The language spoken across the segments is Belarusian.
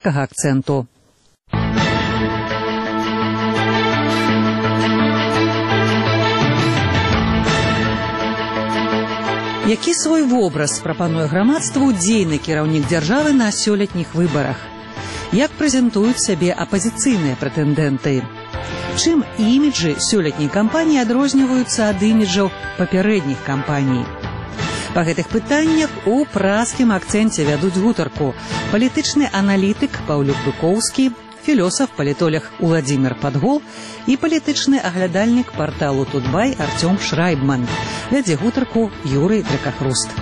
акцэнту. Які свой вобраз прапануе грамадству дзейны кіраўнік дзяржавы на сёлетніх выбарах? Як прэзентуюць сябе апазіцыйныя прэтэндэнты? Чым іміджы сёлетняй кампаніі адрозніваюцца ад іміджаў папярэдніх кампаній? Па гэтых пытаннях у празкім акцэнце вядуць гутарку палітычны аналітык Паўлюк Быкоўскі, філёсаф-палітолог Уладзімір Падгол і палітычны аглядальнік парталу Тутбай Арцём Шрайбман. Вядзе гутарку Юрый Дракахруст.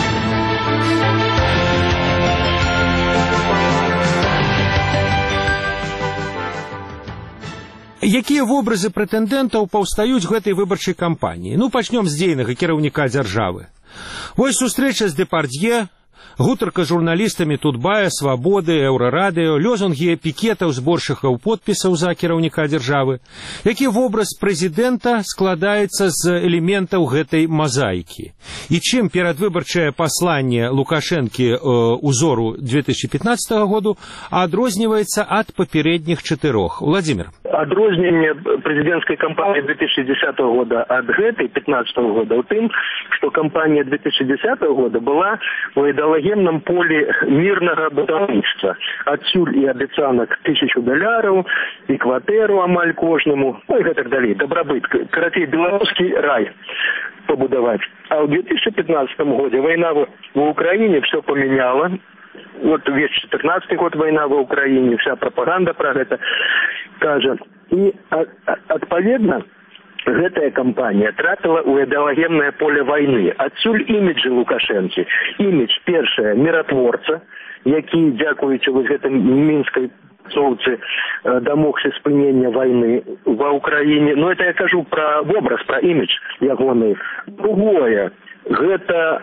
Якія вобразы прэтэндэнтаў паўстаюць гэтай выбарчай кампаніі? Пачнём з дзейнага кіраўніка дзяржавы. Вось сустрэча з Дэпардье, гутарка з журналістамі Тутбая, Свабоды, Еўрарадыё, лёзунгі пікетаў, зборшчыкаў подпісаў за кіраўніка дзяржавы. Які вобраз прэзідэнта складаецца з элементаў гэтай мазаікі? І чым перадвыбарчае пасланне Лукашэнкі узору 2015 году адрозніваецца ад папярэдніх 4? Владимир. Адрозненне прэзідэнцкай кампаніі 2010 года ад гэтай 2015 года ў тым, што кампанія 2010 года была у ідэалагемным полі мірнага будаўніцтва. Адсюль і абяцанак $1000 і кватэру амаль кожнаму, і гэтак далей, дабрабыт, карацей, беларускі рай побудаваць. А ў 2015 годзе вайна в Украіне все поменяла. Вот весь 14 год война в Украине, вся пропаганда про это кажа. И, адпаведна, гэтая кампанія трапіла ў ідэалагемнае поле вайны. Адсюль іміджы Лукашэнкі. Імідж, першае, міратворца, які, дзякуючы вось гэтым мінскай соўцы, дамогся спынення вайны ва Украине. Но это я кажу про вобраз, про імідж ягоны. Другое, гэта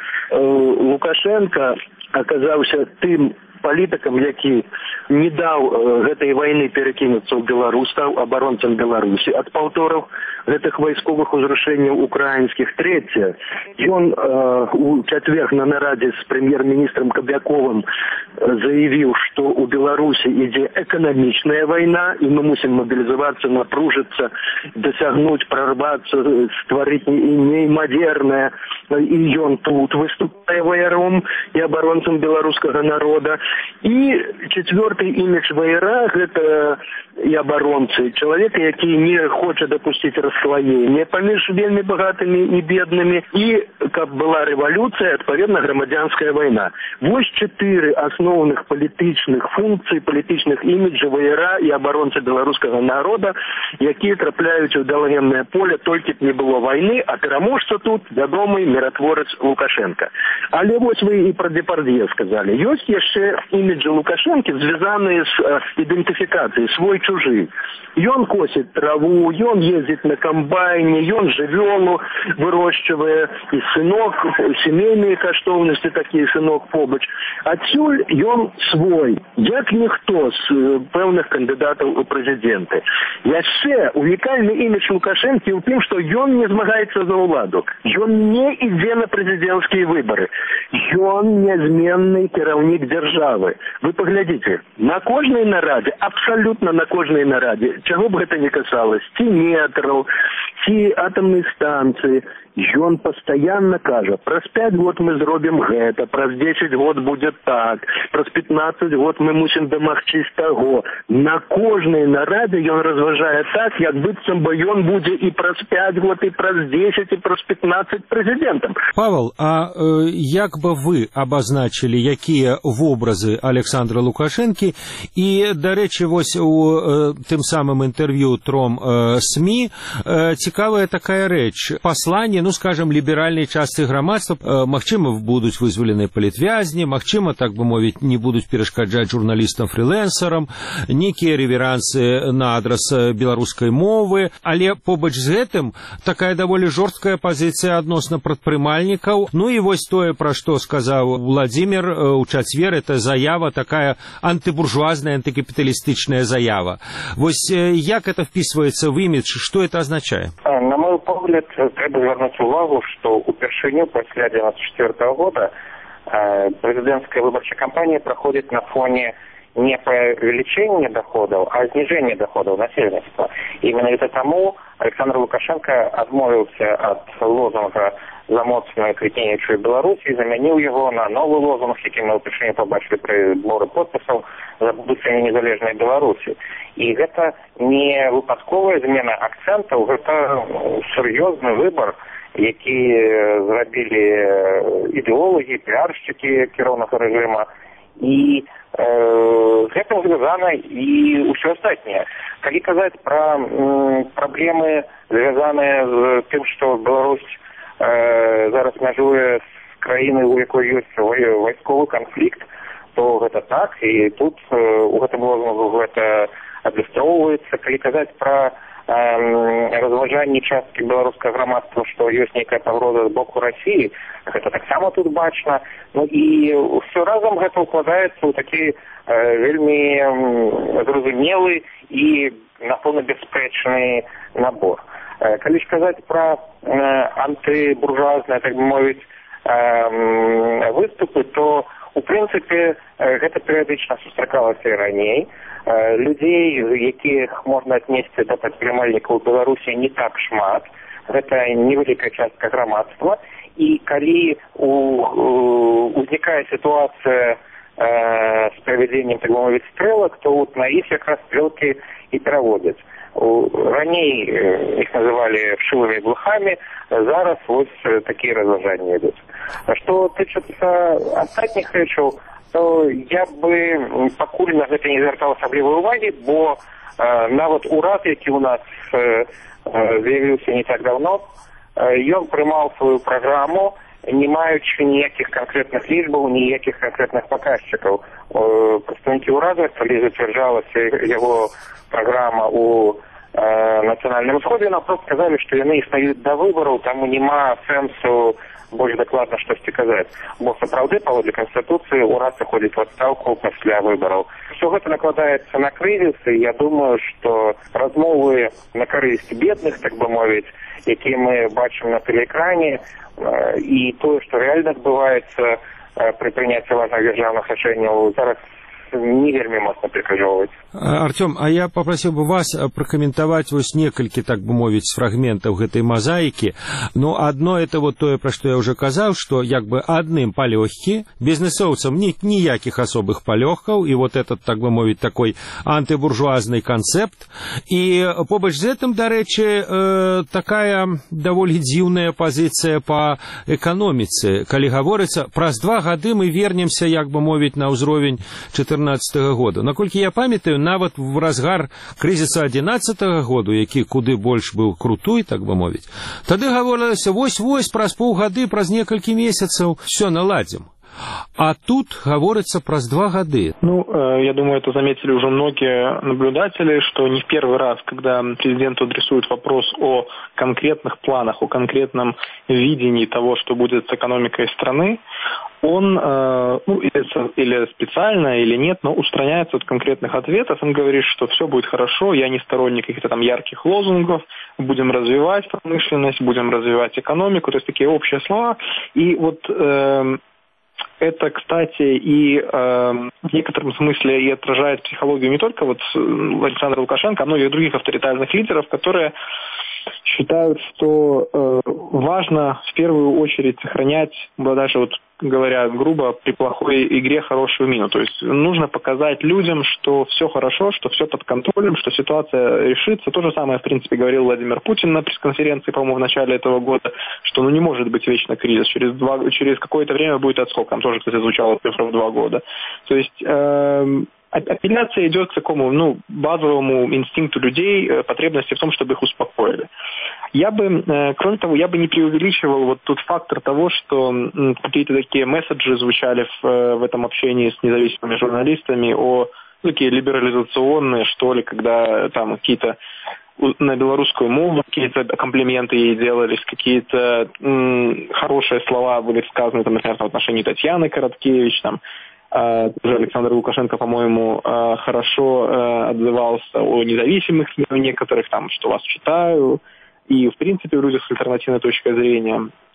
Лукашенко аказаўся тым палітыкам, які не даў гэтай вайны перакінуцца ў Беларусь, стаў абаронцам Беларусі ад паўтораў гэтых вайсковых узрушэнняў украінскіх. Трэцяе, ён у чацвер на нарадзе з прэм'ер-міністрам Кабяковым заявіў, што ў Беларусі ідзе эканамічная вайна, і мы мусім мабілізавацца, напружыцца, дасягнуць, прарвацца, стварыць неймавернае. І ён тут выступае ваяром і абаронцам беларускага народа. І четвертый імідж ваяра – гэта і абаронцы, чалавека, які не хоча дапусціць расслаення паміж вельмі багатымі і беднымі, і каб была рэвалюцыя, адпаведна грамадзянская вайна. Вось 4 асноўных палітычных функцый, палітычных іміджа ваяра і абаронцы беларускага народа, якія трапляюць у ідэалагемнае поле, толькі б не было вайны, а пераможца тут вядомы міратворец Лукашенко. Але вось вы і пра Дэпардье сказалі. Ёсць яшчэ іміджы Лукашэнкі, звязаныя з ідэнтыфікацыяй свой-чужы. Ён косіць траву, ён ездзіць на камбайне, ён жывёлу вырошчвае, і сынок, сямейныя каштоўнасці такія, сынок побач. Адсюль ён свой, як ніхто з пэўных кандыдатаў у прэзідэнты. Яшчэ унікальны імідж Лукашэнкі ў тым, што ён не змагаецца за ўладу. Ён не ідзе на прэзідэнцкія выбары. Ён нязменны кіраўнік дзяржавы. Вы паглядзіце, на кожнай нарадзе, абсалютна на кожнай нарадзе, чаго б гэта не касалось, ці метраў, ці атамнай станцыі, ён пастаянна кажа, праз 5 год мы зробім гэта, праз 10 год будзе так, праз 15 год мы мусім дамагчысь таго. На кожнай нарадзе ён разважае так, як быццам бы ён будзе і праз 5 год, і праз 10, і праз 15 прэзідэнтам. Павел, а як бы вы абазначылі, якія вобразы Александра Лукашэнкі? І, дарэчы, вось у тым самым інтэрв'ю тром СМІ цікавая такая рэч. Пасланне, скажем, ліберальнай частцы грамадства, магчыма, будуць вызваленыя палітвязні, магчыма, так бы мовіць, не будуць перашкаджаць журналістам-фрілэнсарам, нейкія рэверансы на адрас беларускай мовы, але побач з гэтым такая даволі жорсткая пазіцыя адносна прадпрымальнікаў. І вось тое, пра што сказаў Владимир у чацвер, это заява такая антыбуржуазная, антикапиталистичная заява. Вось як это вписывается в имидж, что это означает? На мой погляд, треба звернуть увагу, что упершыню пасля 1994 года президентская выборчая кампания проходит на фоне не увеличение доходов, а снижение доходов насельніцтва. Именно это тому Александр Лукашенко отмовился от лозунга «За моцную квітнеючую Беларусь» и заменил его на новый лозунг, який мы впервые побачили при зборі подписів «За будущее незалежной Беларуси». И это не выпадковая змена акцентов, это серьезный выбор, які зробили ідэолагі, піаршчыкі кіроўнага рэжыма. І з гэтым звязана і ўсё астатняе. Калі казаць пра праблемы, звязаныя з тым, што Беларусь зараз мяжуе з краінай, у якой ёсць вайсковы канфлікт, то гэта так, і тут у гэтым лозунгу гэта адлюстроўваецца. Калі казаць пра разважанні часткі беларускага грамадства, што ёсць нейкая пагроза з боку Расіі, гэта таксама тут бачна. Ну і ўсё разам гэта ўкладаецца ў такі вельмі зразумелы і напэўна бясспрэчны набор. Калі ж казаць пра антыбуржуазныя, так бы мовіць, выступы, то у прынцыпе гэта перыядычна сустракалася і раней. Людзей, якіх можна аднесці да прадпрымальнікаў Беларусі, не так шмат. Гэта невялікая частка грамадства. І калі узнікае сітуацыя з правядзеннем, так бы мовіць, стрэлак, то вот на іх якраз стрэлкі і пераводзяць. Раней іх называлі вшивымі глухамі, зараз вось такія разважанні ідуць. Што тычыцца астатніх рэчаў, то я бы пакуль на гэта не звяртаў асаблівай увагі, бо нават урад, які у нас з'явіўся не так давно, ён прымаў сваю праграму, не маючы ніякіх канкрэтных лічбаў, ніякіх канкрэтных паказчыкаў. Прадстаўнікі ўрада, калі зацвярджалася яго праграма у нацыянальным сходзе, напрост сказалі, што яны існуюць да выбараў, таму няма сэнсу больш дакладна штосьці казаць. Бо сапраўды, паводле Канстытуцыі, урад сыходзіць у адстаўку пасля выбараў. Все гэта накладаецца на крызіс, і я думаю, што размовы на карысць бедных, так бы мовіць, якія мы бачым на тэлеэкране, і тое, што рэальна адбываецца пры прыняцці важных дзяржаўных рашэнняў, зараз не вельмі моцна прыкажоўваць. Артём, а я попросил бы вас прокомментовать вот некалькі, так бы мовіць, фрагментов гэтай мозаики. Ну, одно это вот тое, про что я уже казал, что як бы одним полегки, бизнесовцам ніяких особых полегков, и вот этот, так бы мовіць, такой антибуржуазный концепт. И побач з этим, до речи, такая даволі дзіўная позиция по экономице. Калі гаворыцца, праз 2 гады мы вернемся, як бы мовіць, на ўзровень 2014 года. Наколькі я памятаю, нават в разгар крызіса 2011 году, які куды больш быў крутой, так бы мовіць, тады гаворылася, вось-вось, праз паўгады, праз некалькі месяцаў все наладзім. А тут говорится про 2 года. Ну, я думаю, это заметили уже многие наблюдатели, что не в первый раз, когда президенту адресуют вопрос о конкретных планах, о конкретном видении того, что будет с экономикой страны, он, или специально, или нет, но устраняется от конкретных ответов. Он говорит, что все будет хорошо, я не сторонник каких-то там ярких лозунгов, будем развивать промышленность, будем развивать экономику, то есть такие общие слова. И вот это, кстати, и в некотором смысле и отражает психологию не только вот Александра Лукашенко, но и других авторитарных лидеров, которые считают, что важно в первую очередь сохранять, даже вот говоря грубо, при плохой игре хорошую мину. То есть нужно показать людям, что все хорошо, что все под контролем, что ситуация решится. То же самое, в принципе, говорил Владимир Путин на пресс-конференции, по-моему, в начале этого года, что не может быть вечно кризис. Через какое-то время будет отскок. Там тоже, кстати, звучала цифра в 2 года. То есть апелляция идет к такому, базовому инстинкту людей, потребности в том, чтобы их успокоили. Я бы, кроме того, не преувеличивал вот тот фактор того, что какие-то такие месседжи звучали в этом общении с независимыми журналистами такие либерализационные, что ли, когда там какие-то на белорусскую мову какие-то комплименты ей делались, какие-то хорошие слова были сказаны, там, например, в отношении Татьяны Короткевич, там, уже Александр Лукашенко, по-моему, хорошо отзывался о независимых некоторых, там, что вас читаю, и, в принципе, в людях с альтернативной точкой зрения.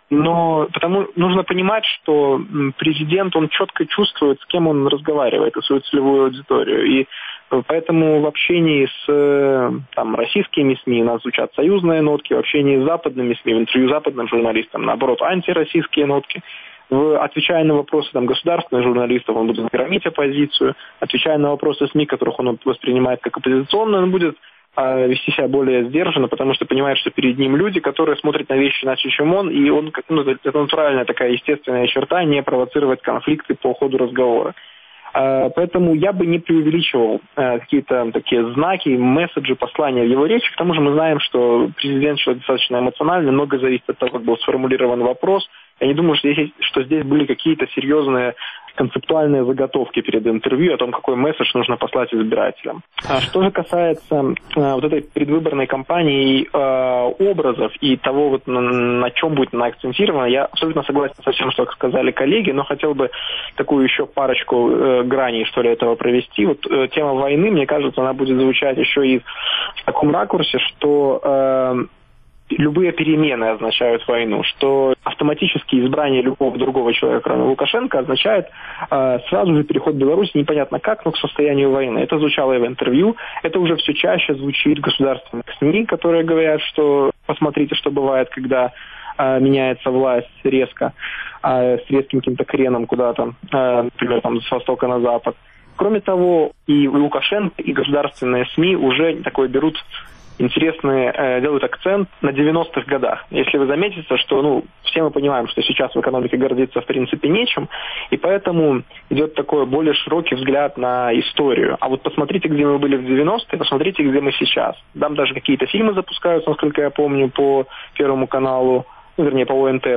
Но потому нужно понимать, что президент, он четко чувствует, с кем он разговаривает, и свою целевую аудиторию. И поэтому в общении с российскими СМИ у нас звучат союзные нотки, в общении с западными СМИ, в интервью западным журналистам, наоборот, антироссийские нотки. Отвечая на вопросы государственных журналистов, он будет громить оппозицию. Отвечая на вопросы СМИ, которых он воспринимает как оппозиционные, он будет вести себя более сдержанно, потому что понимает, что перед ним люди, которые смотрят на вещи иначе, чем он, и он, это натуральная такая естественная черта, не провоцировать конфликты по ходу разговора. Поэтому я бы не преувеличивал какие-то такие знаки, месседжи, послания в его речи. К тому же мы знаем, что президент человек достаточно эмоциональный, много зависит от того, как был сформулирован вопрос. Я не думаю, что здесь были какие-то серьезные концептуальные заготовки перед интервью о том, какой месседж нужно послать избирателям. Что же касается вот этой предвыборной кампании образов и того, на чем будет она акцентирована, я абсолютно согласен со всем, что сказали коллеги, но хотел бы такую еще парочку граней, что ли, этого провести. Тема войны, мне кажется, она будет звучать еще и в таком ракурсе, что любые перемены означают войну, что автоматически избрание любого другого человека, кроме Лукашенко, означает сразу же переход Беларуси непонятно как, но к состоянию войны. Это звучало и в интервью, это уже все чаще звучит в государственных СМИ, которые говорят, что посмотрите, что бывает, когда меняется власть резко, с резким каким-то креном куда-то, например, с востока на запад. Кроме того, и Лукашенко, и государственные СМИ уже такое берут интересные, делают акцент на 90-х годах. Если вы заметите, что, все мы понимаем, что сейчас в экономике гордиться в принципе нечем, и поэтому идет такой более широкий взгляд на историю. А посмотрите, где мы были в 90-е, посмотрите, где мы сейчас. Там даже какие-то фильмы запускаются, насколько я помню, по Первому каналу, по ОНТ,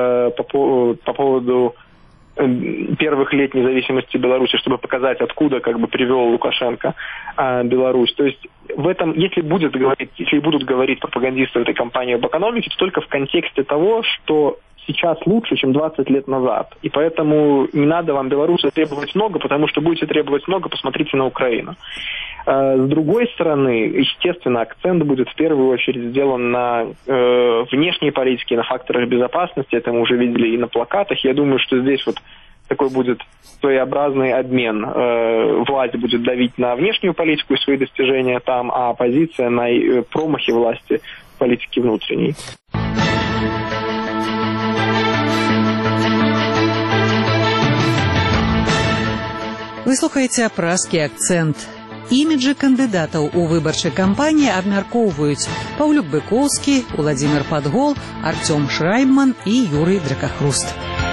по поводу первых лет независимости Беларуси, чтобы показать, откуда привел Лукашенко Беларусь. То есть в этом, если будут говорить пропагандисты этой кампании об экономике, то только в контексте того, что сейчас лучше, чем 20 лет назад. И поэтому не надо вам Беларуси требовать много, потому что будете требовать много, посмотрите на Украину. С другой стороны, естественно, акцент будет в первую очередь сделан на внешней политике, на факторах безопасности. Это мы уже видели и на плакатах. Я думаю, что здесь такой будет своеобразный обмен. Власть будет давить на внешнюю политику и свои достижения там, а оппозиция на промахи власти в политике внутренней. Вы слухаеце празкі акцэнт. Іміджы кандыдатаў у выбарчай кампаніі абмяркоўваюць Паўлюк Быкоўскі, Уладзімир Падгол, Артём Шрайбман і Юрый Дракахруст.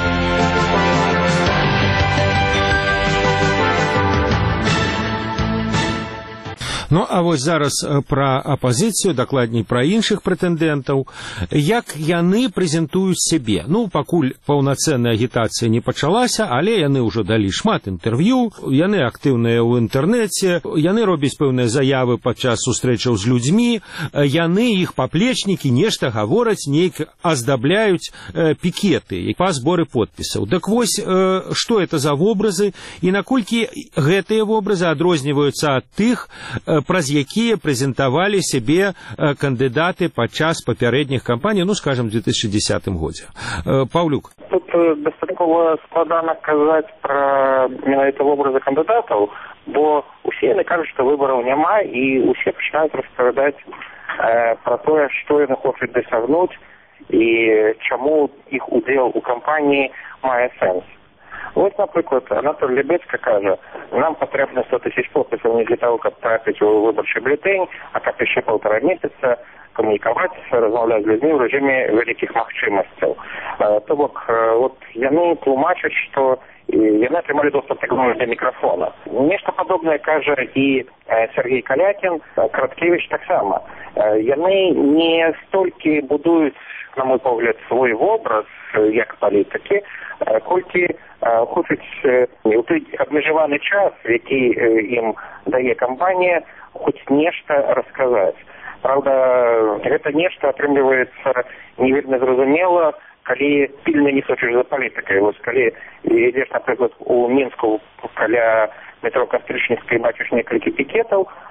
А зараз пра апазіцыю, дакладней пра іншых прэтэндэнтаў, як яны прэзентуюць сябе. Пакуль паўнацэнная агітацыя не пачалася, але яны ўжо далі шмат інтэрв'ю, яны актыўныя ў інтэрнэце, яны робяць пэўныя заявы падчас сустрэчаў з людзьмі, яны, іх паплечнікі, нешта гавораць, нейк аздабляюць пікеты па зборы подпісаў. Дык вось, што это за вобразы і наколькі гэтыя вобразы адрозніваюцца ад тых, праз якія прэзентавалі сябе кандыдаты падчас папярэдніх кампаній, скажем, в 2010 годзе. Паўлюк. Тут дастаткова складана казаць пра менавіта вобразы кандыдатаў, бо усе яны кажуць, што выбараў няма, і усе пачынаюць распавядаць пра тое, што яны хочуць дасягнуць і чаму іх удзел у кампаніі мае сэнс. Наприклад, Анатолій Лебедька каже, нам потрібно 100 тисяч підписів не для того, щоб трапити у виборчий бюлетень, а як ще 1,5 місяця комунікуватися, розмовляти з людьми в режимі великих можливостей. Тобто, вони тлумачать, що яны атрымалі доступ до мікрафона. Нешта падобнае кажа і Сергей Калякін, Краткевич таксама. Яны не столькі будуюць, на мой погляд, свой вобраз як палітыкі, колькі хочуць у той абмежаваны час, які ім дае кампанія, хоць нешта расказаць. Правда, гэта нешта атрымліваецца не вельмі зразумела, калі пільна не сочыш за палітыкай. Калі ідзеш, напрыклад, у Мінску каля метро Кастрычніцкай, бачыш некалькі пікетаў,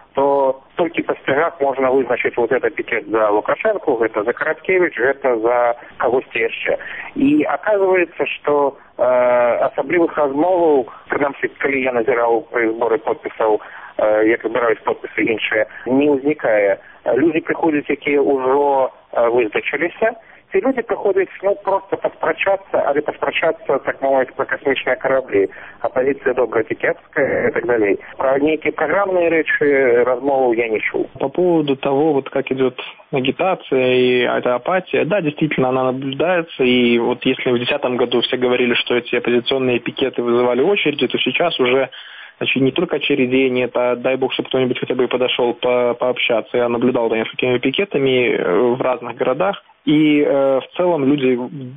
то только по стягах можно вызначить вот это пикет за Лукашенко, это за Караткевич, это за кого-то еще. И оказывается, что особливых размоваў, принамсі, коли я назирал сборы подписов, як збираюсь подписи іншие, не возникає. Люди приходят, які уже визначилися. Ці люди приходять, просто поспрачатися, але поспрачатися, так мовити, про космічні кораблі, опозиція добра чи кепська і так далі. Про некие программные речи, размову я не чул. По поводу того, вот как идет агитация и эта апатия, да, действительно, она наблюдается, и вот если в 2010 году все говорили, что эти оппозиционные пикеты вызывали очереди, то сейчас уже, значит, не только очередей нет, а дай бог, чтобы кто-нибудь хотя бы подошел пообщаться. Я наблюдал за несколькими пикетами в разных городах. И в целом люди,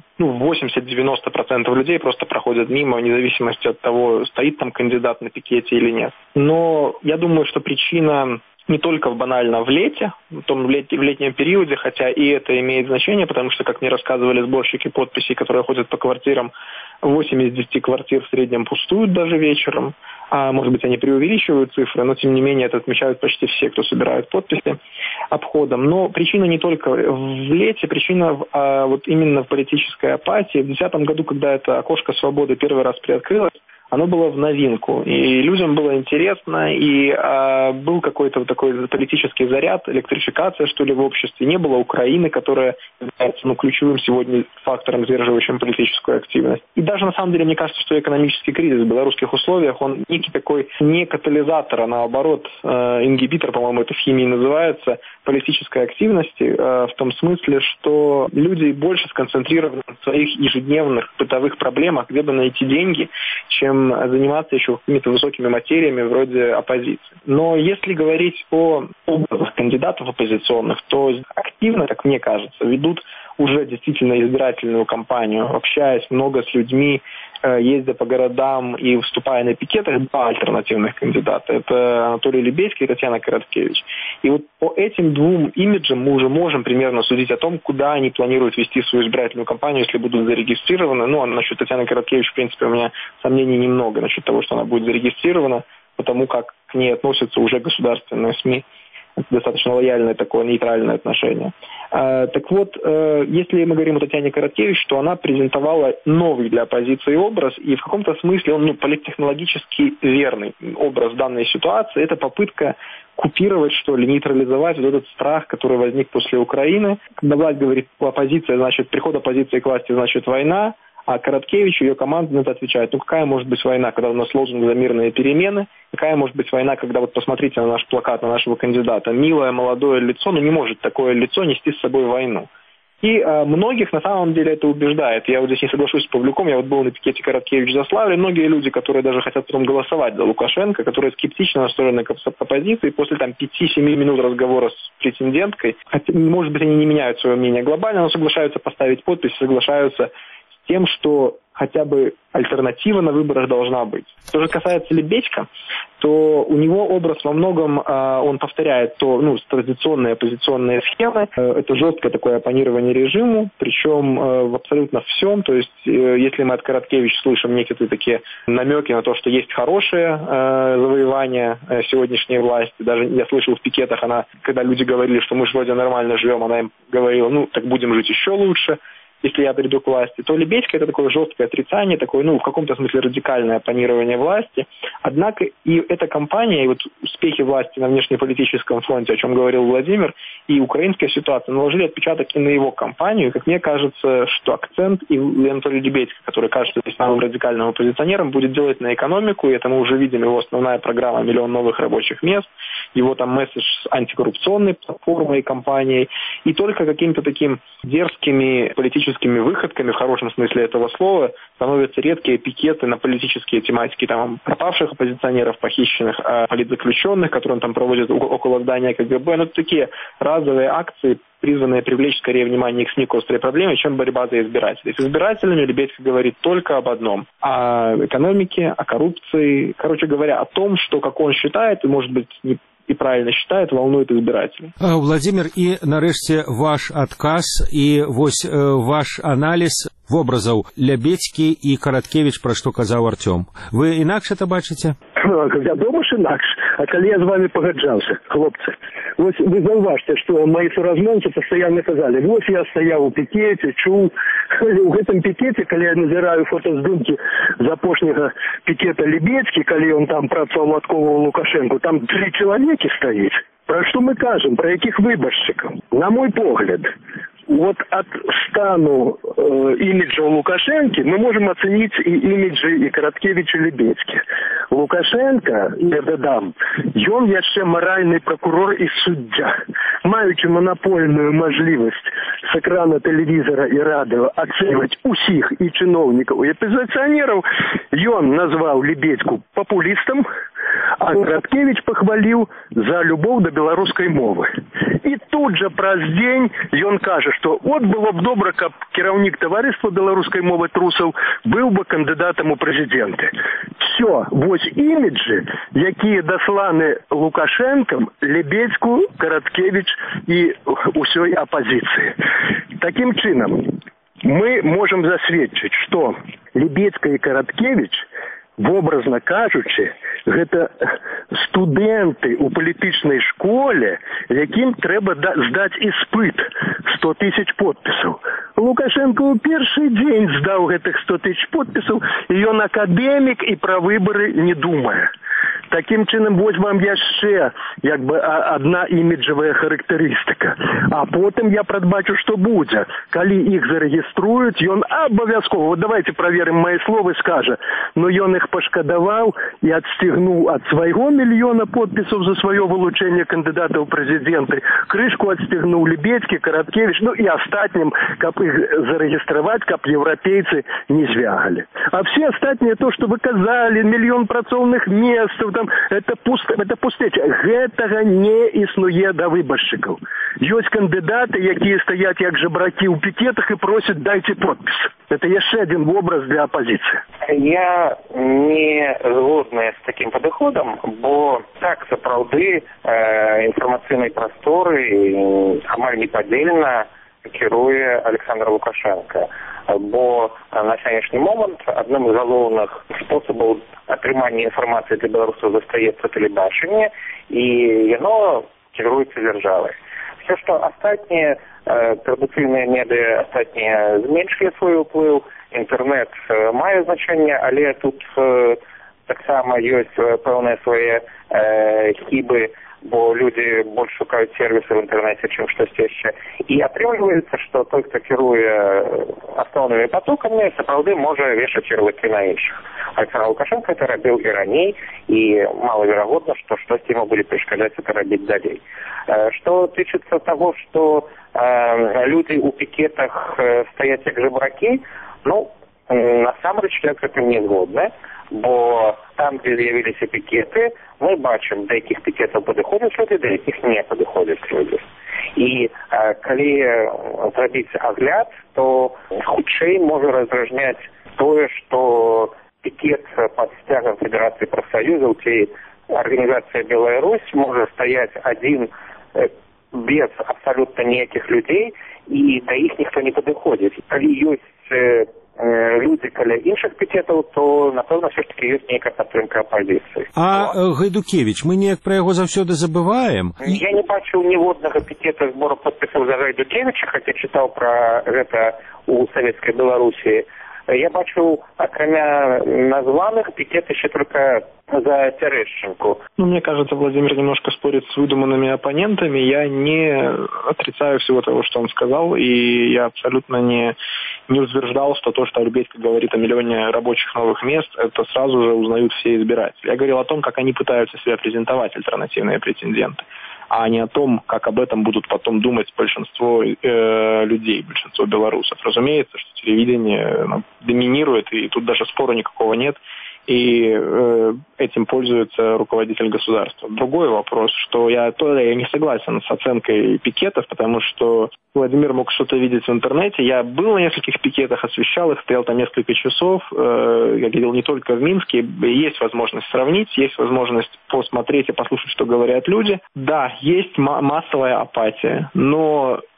80-90% людей просто проходят мимо, вне зависимости от того, стоит там кандидат на пикете или нет. Но я думаю, что причина не только банально в лете, в летнем периоде, хотя и это имеет значение, потому что, как мне рассказывали сборщики подписей, которые ходят по квартирам, 8 из 10 квартир в среднем пустуют даже вечером. А может быть, они преувеличивают цифры, но тем не менее это отмечают почти все, кто собирает подписи обходом. Но причина не только в лете, причина вот именно в политической апатии. В 2010 году, когда это окошко свободы первый раз приоткрылось, оно было в новинку, и людям было интересно, и был какой-то вот такой политический заряд, электрификация, что ли, в обществе. Не было Украины, которая является ключевым сегодня фактором, сдерживающим политическую активность. И даже, на самом деле, мне кажется, что экономический кризис в белорусских условиях, он некий такой не катализатор, а наоборот, ингибитор, по-моему, это в химии называется, политической активности, в том смысле, что люди больше сконцентрированы на своих ежедневных бытовых проблемах, где бы найти деньги, чем заниматься еще какими-то высокими материями вроде оппозиции. Но если говорить о образах кандидатов оппозиционных, то активно, как мне кажется, ведут уже действительно избирательную кампанию, общаясь много с людьми, ездя по городам и выступая на пикетах, два альтернативных кандидата. Это Анатолий Лебедьский и Татьяна Короткевич. И вот по этим двум имиджам мы уже можем примерно судить о том, куда они планируют вести свою избирательную кампанию, если будут зарегистрированы. А насчет Татьяны Короткевич, в принципе, у меня сомнений немного насчет того, что она будет зарегистрирована, потому как к ней относятся уже государственные СМИ. Это достаточно лояльное такое нейтральное отношение. Так вот, если мы говорим о Татьяне Короткевич, то она презентовала новый для оппозиции образ, и в каком-то смысле он политтехнологически верный образ данной ситуации. Это попытка купировать, что ли, нейтрализовать вот этот страх, который возник после Украины. Когда власть говорит оппозиция, значит, приход оппозиции к власти, значит, война. А Короткевич и ее команда на это отвечает. Какая может быть война, когда у нас лозунг за мирные перемены? Какая может быть война, когда вот посмотрите на наш плакат, на нашего кандидата. Милое, молодое лицо, не может такое лицо нести с собой войну. И многих на самом деле это убеждает. Я вот здесь не соглашусь с Павлюком, я вот был на пикете Короткевич-Заславле. Многие люди, которые даже хотят потом голосовать за Лукашенко, которые скептично настроены к оппозиции, после 5-7 минут разговора с претенденткой, хотя, может быть, они не меняют свое мнение глобально, но соглашаются поставить подпись, соглашаются тем, что хотя бы альтернатива на выборах должна быть. Что же касается Лебедько, то у него образ во многом, он повторяет традиционные оппозиционные схемы. Это жесткое такое оппонирование режиму, причем в абсолютно всем. То есть, если мы от Короткевича слышим некие такие намеки на то, что есть хорошие завоевания сегодняшней власти, даже я слышал в пикетах, когда люди говорили, что мы же вроде нормально живем, она им говорила, так будем жить еще лучше, если я приду к власти, то Лебедько это такое жесткое отрицание, такое, в каком-то смысле радикальное оппонирование власти. Однако и эта кампания, и вот успехи власти на внешнеполитическом фронте, о чем говорил Владимир, и украинская ситуация наложили отпечаток и на его кампанию. И, как мне кажется, что акцент и Анатолий Лебедько, который кажется самым радикальным оппозиционером, будет делать на экономику, и это мы уже видим, его основная программа «1 миллион новых рабочих мест», его там месседж с антикоррупционной платформой и кампанией, и только какими-то такими дерзкими политическими выходками, в хорошем смысле этого слова, становятся редкие пикеты на политические тематики пропавших оппозиционеров, похищенных, политзаключенных, которые он там проводит около здания КГБ. Это такие разовые акции, призванные привлечь скорее внимание к СМИ к острой проблеме, чем борьба за избирателей. С избирателями Лебедько говорит только об одном – о экономике, о коррупции. Короче говоря, о том, что, как он считает, и, может быть, и правильно считает, волнует избирателей. Владимир, і нарешті ваш адказ і ваш аналіз вобразаў Лебедькі і Короткевич, пра што казаў Артём. Вы інакш это бачыце? Вядома ж інакш. А калі я з вами пагаджаўся, хлопцы, вось вы заўважце, што мои суразмоўцы пастаянна казалі, вось я стаяў у пікеце, чуў, у гэтым пікеце, калі я назіраю фотаздымкі з апошняга пікета Лебедзькі, калі ён там працаўладковаў Лукашенку, там 3 чалавекі стаіць. Пра што мы кажам, пра якіх выбаршчыкаў? На мой погляд, вот от стану имиджа Лукашенки мы можем оценить и имиджи и Караткевича, и Лебедзькі. Лукашенко, я дадам, ён яшчэ маральны прокурор и суддзя, маючы монопольную мажлівасць с экрана телевизора и радио оценивать усіх и чиновников, и оппозиционеров, ён назвал Лебедзьку популистом, а Караткевич похвалил за любовь до белорусской мовы. И тут же праз дзень ён кажа, что вот было б добра, каб кіраўнік таварыства беларускай мовы Трусаў быў бы кандыдатам у прэзідэнты. Все, вось іміджы, якія дасланы Лукашэнкам, Лебедзьку, Караткевич і ўсёй апозіцыі. Таким чынам, мы можем засведчыць, што Лебедзька і Караткевич, образно кажучы, гэта студэнты ў палітычнай школе, якім трэба здаць іспыт 100 000 подпісаў. Лукашенко ў першы дзень здаў гэтых 100 000 подпісаў, і ён акадэмік і пра выбары не думае. Таким чынам, вось вам яшчэ одна іміджавая характарыстыка. А потым я прадбачу, што будзе. Калі іх зарэгіструюць, ён абавязкова, вот давайте праверым мои словы, скажа, но ён іх пашкадаваў і адстігнуў ад свайго 1 мільёна подпісаў за сваё вылучэнне кандыдата ў прэзідэнты, крышку адстігнуў Лебедзькі, Караткевич, ну і астатнім, каб іх зарэгістраваць, каб еўрапейцы не звягалі. А все астатнія то, што вы казалі, 1 мільён працоўных месцаў, там, это пустэча. Гэтага не існуе да выбаршчыкаў. Ёсць кандыдаты, якія стаяць як жабракі ў пікетах і просяць дайце подпіс. Это яшчэ один образ для оппозиции. Я не згодны з таким падыходам, бо так сапраўды інфармацыйнай прасторы амаль непадзельна кіруе Александр Лукашенко. Бо на сённяшні момант адным з галоўных спосабаў атрымання інфармацыі для беларусаў застаецца тэлебачанне, і яно кіруецца дзяржавай. Все, што астатнія традыцыйныя медыа астатнія зменшылі свой уплыў, інтэрнэт мае значэнне, але тут таксама ёсць пэўныя свае хібы, бо людзі больш шукаюць сервісы в інтэрнэце, чым штосьці яшчэ. І атрымліваецца, што той, хто кіруе асноўнымі потокамі, сапраўды можа вешаць ярлыкі на іншых. Александр Лукашенко это рабіў і раней, і малаверагодна, што штосьці яму будзе перашкаджаць это рабіць далей. Што тычыцца таго, што людзі ў пікетах стаяць як жабракі, ну, насамрэч я з гэтым не згодны, бо там, дзе з'явіліся пікеты, мы бачым, да якіх пікетаў падыходзяць людзі, да якіх не падыходзяць людзі. І калі зрабіць агляд, то хутчэй можа разражняць тое, што пікет пад сцягам Федэрацыі прафсаюзаў ці арганізацыя «Белая Русь» можа стаяць адзін без абсалютна ніякіх людзей, і да іх ніхто не падыходзіць. Калі ёсць людзі каля іншых пікетаў, то, напэўна, все ж таки ёсць нейкая падтрымка апозіцыі. А Гайдукевич, мы неяк пра яго заўсёды забываем? Я не бачыў ніводнага пікета збору подпісаў за Гайдукевича, хаця чытаў пра гэта ў Савецкай Беларусі. Я бачу, акрамя названных, пикет еще только за Терещенко. Ну, мне кажется, Владимир немножко спорит с выдуманными оппонентами. Я не отрицаю всего того, что он сказал, и я абсолютно не утверждал, что то, что Лебедько говорит о 1 миллионе рабочих новых мест, это сразу же узнают все избиратели. Я говорил о том, как они пытаются себя презентовать, альтернативные претенденты, а не о том, как об этом будут потом думать большинство людей, большинство белорусов. Разумеется, что телевидение доминирует, и тут даже спора никакого нет, и этим пользуется руководитель государства. Другой вопрос, что я не согласен с оценкой пикетов, потому что Владимир мог что-то видеть в интернете. Я был на нескольких пикетах, освещал их, стоял там несколько часов. Я видел не только в Минске. Есть возможность сравнить, есть возможность посмотреть и послушать, что говорят люди. Да, есть массовая апатия, но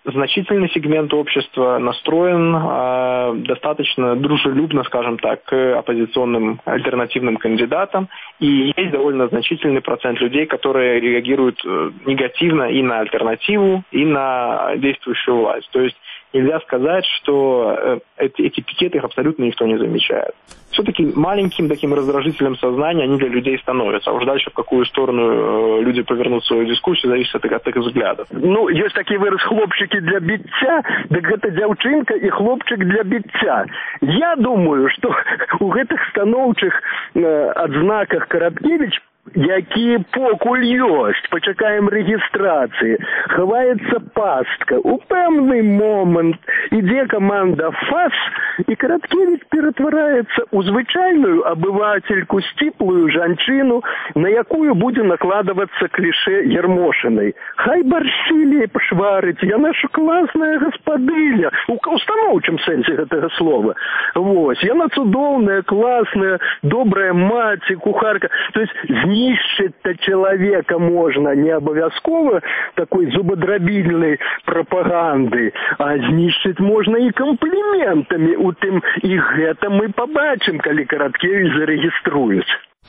значительный сегмент общества настроен достаточно дружелюбно, скажем так, к оппозиционным альтернативным кандидатам. И есть довольно значительный процент людей, которые реагируют негативно и на альтернативу, и на действующую власть. То есть нельзя сказать, что эти пикеты их абсолютно никто не замечает. Все-таки маленьким таким раздражителем сознания они для людей становятся. А уж дальше в какую сторону люди повернут свою дискуссию, зависит от их взглядов. Ну, есть такие выраз «хлопчики для битця», так это девчинка и хлопчик для битця. Я думаю, что у этих становчих адзнаках Караткевич, якія покуль ёсць, пачакаем рэгістрацыі, хаваецца пастка. У пэўны момант ідзе каманда ФАС, і Караткевич ператвараецца ў звычайную абывацельку, сціплую жанчыну, на якую будзе накладвацца кліше Ермошынай. Хай баршчы лепш варыць, яна ж класная гаспадыня, у станоўчым сэнсе гэтага слова. Вось, яна цудоўная, класная, добрая маці, кухарка. То есть знищить-то человека можно не обовязково такой зубодробительной пропагандой, а знищить можно и комплиментами. У тым и гэта мы побачим, калі Караткевич зарегиструет.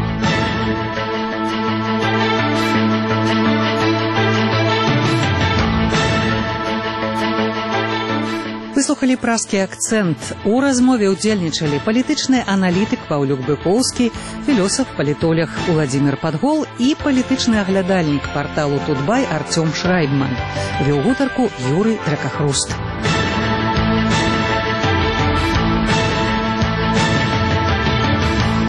Выслухалі празкі акцэнт. У размове ўдзельнічалі палітычны аналітык Паўлюк Быкоўскі, філёсаф-палітолог Уладзімір Падгол і палітычны аглядальнік парталу Тутбай Артём Шрайбман. Вёў гутарку Юрый Дракахруст.